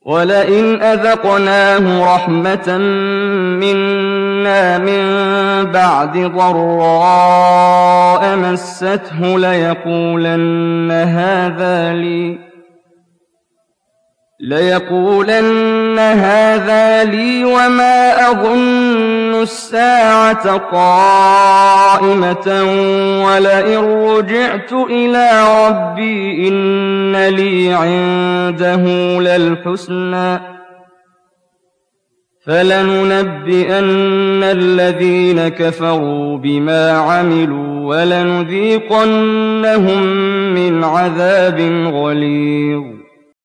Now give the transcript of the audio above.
وَلَئِنْ أَذَقْنَاهُ رَحْمَةً مِّنَّا مِن بَعْدِ ضَرَّاءَ مَسَّتْهُ لَيَقُولَنَّ هَٰذَا لِي وَمَا أَظُنُّ السَّاعَةَ قَائِمَةً وَلَئِن رُّجِعْتُ إِلَىٰ رَبِّي إِنَّ لِي عِندَهُ لَلْحُسْنَىٰ ۚ فَلَنُنَبِّئَنَّ الَّذِينَ كَفَرُوا بِمَا عَمِلُوا وَلَنُذِيقَنَّهُم مِّنْ عَذَابٍ غَلِيظٍ